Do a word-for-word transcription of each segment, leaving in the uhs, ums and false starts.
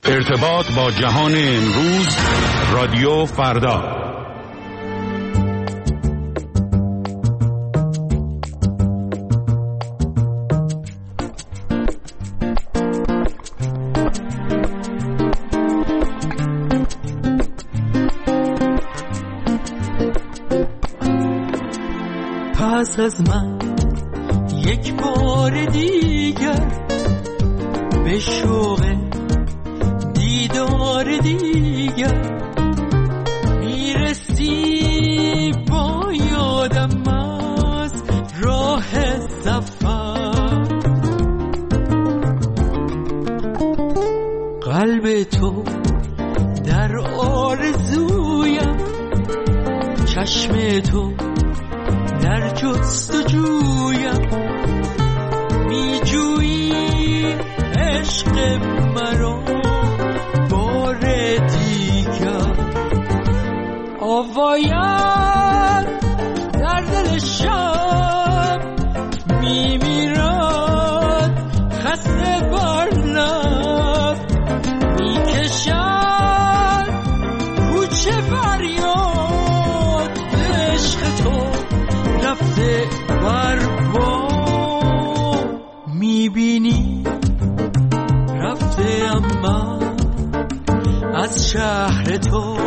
ارتباط با جهان امروز، رادیو فردا. پس از من یک بار دیگر به شوق دیدار دیگر میرسی، با یادم از راه سفر. قلب تو در آرزویم، چشم تو در جستجویم، میجویی عشق مرا بار دیگر. آوایم در دل شب میمیرد، خسته بر لب میکشد کوچه فریاد. عشق تو رفته بر بام، میبینی رفته اما از شهر تو.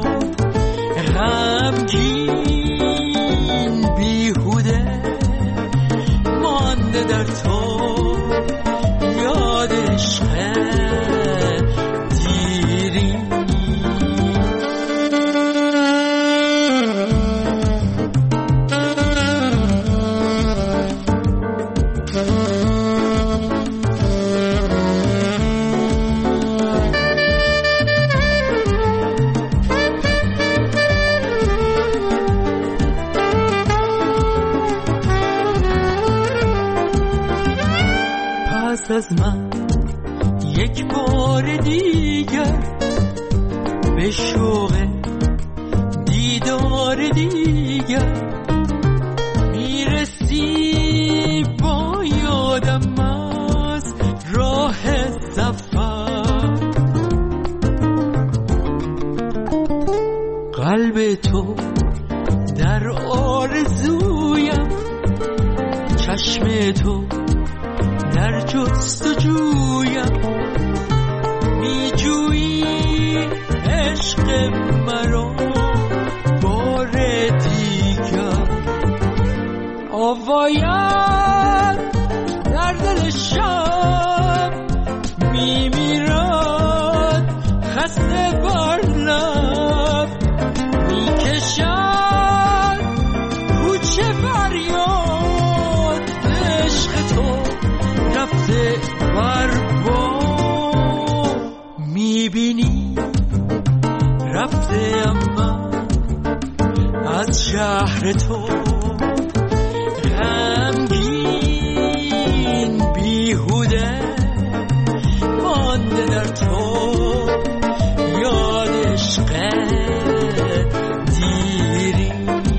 غمگین بیهوده مانده در تو، یاد عشق دیری. از من یک بار دیگر به شوق دیدار دیگر میرسی، با یادم از راه سفر. قلب تو در آرزویم، چشم تو در جستجویم، میجویی عشق مرا بار دیگر. آوایم در دل شب میمیرد، خسته بر لب میکشد کوچه فریاد. عشق تو رفته بر بام، میبینی رفته اما از شهر تو. غمگین بیهوده مانده در تو، یاد عشق دیری.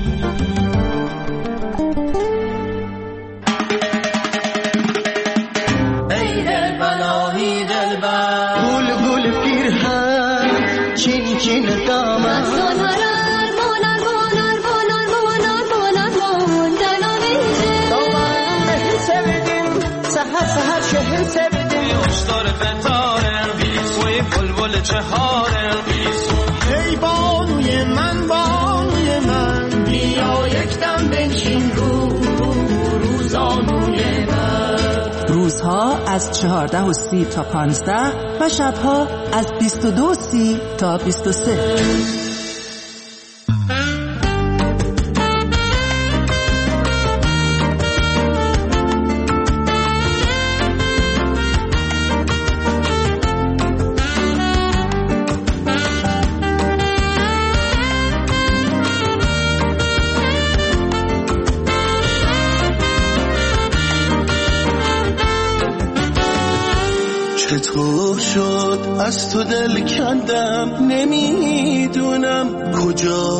چین دامن سالار مونار مونار مونار مونار مونار موندن اینجا دامن سبدیم سحر سحر شهر سبدیم اشتار فتاره بیسوی بلبل چهاره ای بانوی من بانوی من بیا یک دم بنشین رو روزانوی من. روزها از چهارده و سی تا پانزده و شبها از بیست و دو و سی تا بیست و سه. چطور شد از تو دل کندم، نمیدونم کجا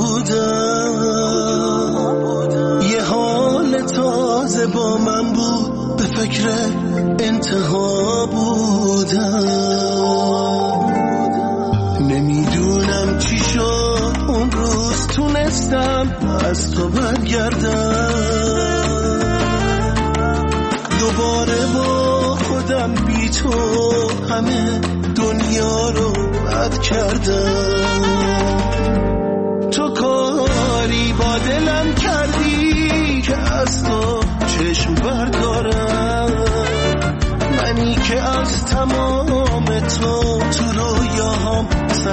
بودم. یه حال تازه با من بود، به فکر انتها بودم. از تو برگردم، دوباره با خودم بی تو همه دنیا رو بد کردم. تو کاری با دلم کردی که از تو چشم بردارم، منی که از تمام تو تو رویاهام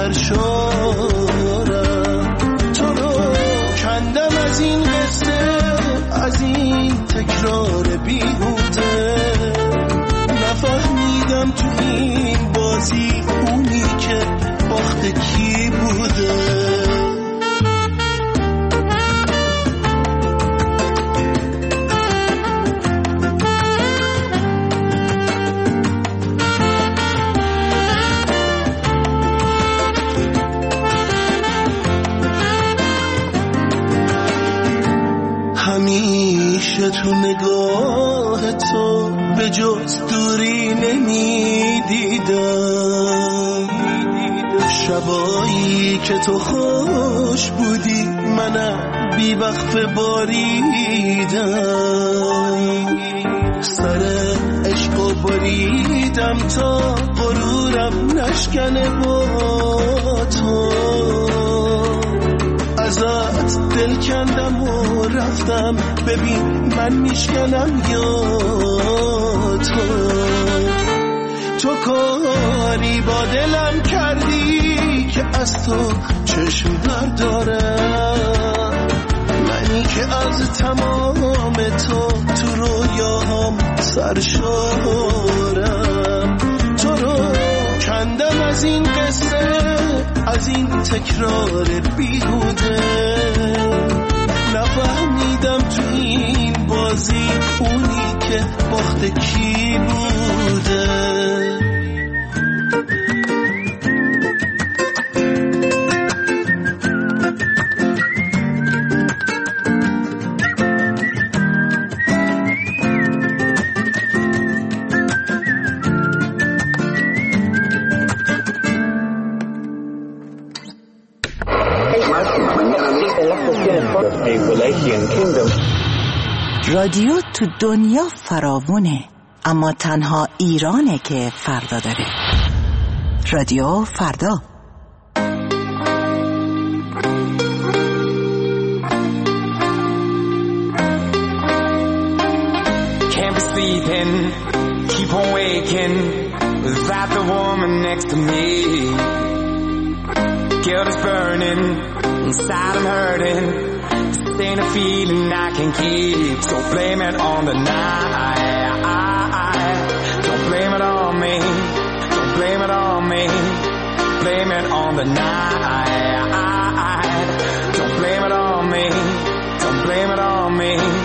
سرشارم. تو رو کندم از این قصه، از این تکرار بیهوده، نفهمیدم تو این بازی اونی که باخت کی بوده. همیشه تو نگاه تو به جز دوری نمیدیدم، شبایی که تو خوش بودی منم بی وقف باریدم، سر عشق و بریدم تا غرورم نشکنه با تو، ازت دل کندم و رفتم، ببین من میشکنم یا تو. تو کاری با دلم کردی که از تو چشم بردارم، منی که از تمام تو تو رویاهام سرشارم. تو رو کندم از این قصه، از این تکرار بیهوده، نفهمیدم تو این بازی اونی که باخت کی بوده. رادیو تو دنیا فراوونه، اما تنها ایرانه که فردا داره. رادیو فردا. Can't be sleeping, keep on waking without the woman next to me. Guilt is burning, inside I'm hurting. This ain't a feeling I can keep, so blame it on the night. Don't blame it on me, don't blame it on me. Blame it on the night. Don't blame it on me, don't blame it on me.